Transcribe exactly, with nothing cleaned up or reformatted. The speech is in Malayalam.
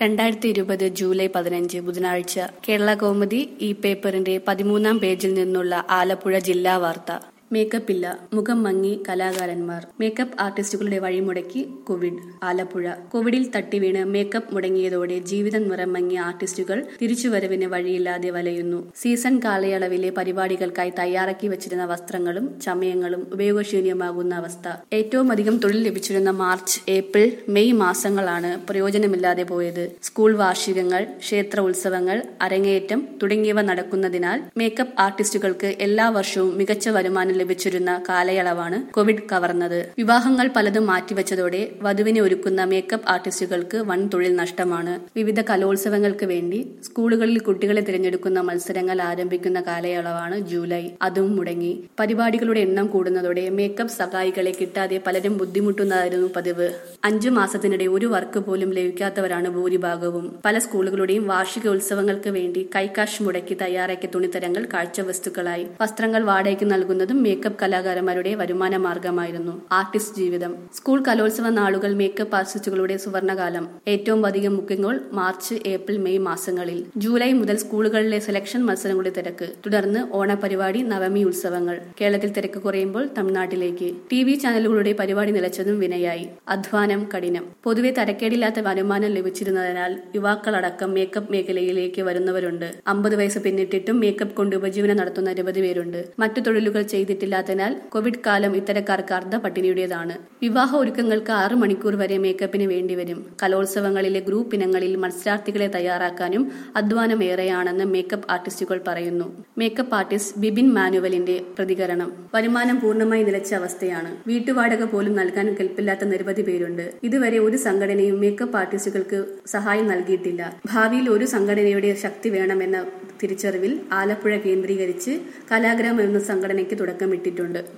രണ്ടായിരത്തി ഇരുപത് ജൂലൈ പതിനഞ്ച് ബുധനാഴ്ച കേരള കൗമുദി ഈ പേപ്പറിന്റെ പതിമൂന്നാം പേജിൽ നിന്നുള്ള ആലപ്പുഴ ജില്ലാ വാർത്ത. മേക്കപ്പ് ഇല്ല, മുഖം മങ്ങി കലാകാരന്മാർ. മേക്കപ്പ് ആർട്ടിസ്റ്റുകളുടെ വഴിമുടക്കി കോവിഡ്. ആലപ്പുഴ. കോവിഡിൽ തട്ടിവീണ് മേക്കപ്പ് മുടങ്ങിയതോടെ ജീവിതം നിറം മങ്ങിയ ആർട്ടിസ്റ്റുകൾ തിരിച്ചുവരവിന് വഴിയില്ലാതെ വലയുന്നു. സീസൺ കാലയളവിലെ പരിപാടികൾക്കായി തയ്യാറാക്കി വച്ചിരുന്ന വസ്ത്രങ്ങളും ചമയങ്ങളും ഉപയോഗശൂന്യമാകുന്ന അവസ്ഥ. ഏറ്റവും അധികം തൊഴിൽ ലഭിച്ചിരുന്ന മാർച്ച്, ഏപ്രിൽ, മെയ് മാസങ്ങളാണ് പ്രയോജനമില്ലാതെ പോയത്. സ്കൂൾ വാർഷികങ്ങൾ, ക്ഷേത്ര ഉത്സവങ്ങൾ, അരങ്ങേറ്റം തുടങ്ങിയവ നടക്കുന്നതിനാൽ മേക്കപ്പ് ആർട്ടിസ്റ്റുകൾക്ക് എല്ലാ വർഷവും മികച്ച വരുമാനം ലഭിച്ചിരുന്ന കാലയളവാണ് കോവിഡ് കവർന്നത്. വിവാഹങ്ങൾ പലതും മാറ്റിവെച്ചതോടെ വധുവിനെ ഒരുക്കുന്ന മേക്കപ്പ് ആർട്ടിസ്റ്റുകൾക്ക് വൻ തൊഴിൽ നഷ്ടമാണ്. വിവിധ കലോത്സവങ്ങൾക്ക് വേണ്ടി സ്കൂളുകളിൽ കുട്ടികളെ തിരഞ്ഞെടുക്കുന്ന മത്സരങ്ങൾ ആരംഭിക്കുന്ന കാലയളവാണ് ജൂലൈ. അതും മുടങ്ങി. പരിപാടികളുടെ എണ്ണം കൂടുന്നതോടെ മേക്കപ്പ് സഹായികളെ കിട്ടാതെ പലരും ബുദ്ധിമുട്ടുന്നതായിരുന്നു പതിവ്. അഞ്ചു മാസത്തിനിടെ ഒരു വർക്ക് പോലും ലഭിക്കാത്തവരാണ് ഭൂരിഭാഗവും. പല സ്കൂളുകളുടെയും വാർഷിക ഉത്സവങ്ങൾക്ക് വേണ്ടി കൈക്കാശ് മുടക്കി തയ്യാറാക്കിയ തുണിത്തരങ്ങൾ കാഴ്ചവസ്തുക്കളായി. വസ്ത്രങ്ങൾ വാടകയ്ക്ക് നൽകുന്നതും മേക്കപ്പ് കലാകാരന്മാരുടെ വരുമാന മാർഗമായിരുന്നു. ആർട്ടിസ്റ്റ് ജീവിതം. സ്കൂൾ കലോത്സവ നാളുകൾ മേക്കപ്പ് ആർട്ടിസ്റ്റുകളുടെ സുവർണകാലം. ഏറ്റവും അധികം ബുക്കിംഗുകൾ മാർച്ച്, ഏപ്രിൽ, മെയ് മാസങ്ങളിൽ. ജൂലൈ മുതൽ സ്കൂളുകളിലെ സെലക്ഷൻ മത്സരങ്ങളുടെ തിരക്ക്. തുടർന്ന് ഓണപരിപാടി, നവമി ഉത്സവങ്ങൾ. കേരളത്തിൽ തിരക്ക് കുറയുമ്പോൾ തമിഴ്നാട്ടിലേക്ക്. ടി വി ചാനലുകളുടെ പരിപാടി നിലച്ചതും വിനയായി. അധ്വാനം കഠിനം. പൊതുവെ തരക്കേടില്ലാത്ത വരുമാനം ലഭിച്ചിരുന്നതിനാൽ യുവാക്കളടക്കം മേക്കപ്പ് മേഖലയിലേക്ക് വരുന്നവരുണ്ട്. അമ്പത് വയസ്സ് പിന്നിട്ടിട്ടും മേക്കപ്പ് കൊണ്ട് ഉപജീവനം നടത്തുന്ന നിരവധി പേരുണ്ട്. മറ്റു തൊഴിലുകൾ ചെയ്തിട്ടില്ലാത്തതിനാൽ കോവിഡ് കാലം ഇത്തരക്കാർക്ക് അർദ്ധ പട്ടിണിയുടേതാണ്. വിവാഹ ഒരുക്കങ്ങൾക്ക് ആറ് മണിക്കൂർ വരെ മേക്കപ്പിന് വേണ്ടിവരും. കലോത്സവങ്ങളിലെ ഗ്രൂപ്പ് ഇനങ്ങളിൽ മത്സരാർത്ഥികളെ തയ്യാറാക്കാനും അധ്വാനം ഏറെയാണെന്ന് മേക്കപ്പ് ആർട്ടിസ്റ്റുകൾ പറയുന്നു. മേക്കപ്പ് ആർട്ടിസ്റ്റ് ബിബിൻ മാനുവലിന്റെ പ്രതികരണം. വരുമാനം പൂർണ്ണമായി നിലച്ച അവസ്ഥയാണ്. വീട്ടുവാടക പോലും നൽകാൻ കെൽപ്പില്ലാത്ത നിരവധി പേരുണ്ട്. ഇതുവരെ ഒരു സംഘടനയും മേക്കപ്പ് ആർട്ടിസ്റ്റുകൾക്ക് സഹായം നൽകിയിട്ടില്ല. ഭാവിയിൽ ഒരു സംഘടനയുടെ ശക്തി വേണമെന്ന തിരിച്ചറിവിൽ ആലപ്പുഴ കേന്ദ്രീകരിച്ച് കലാഗ്രാമം എന്ന സംഘടനയ്ക്ക് തുടക്കമിട്ടിട്ടുണ്ട്.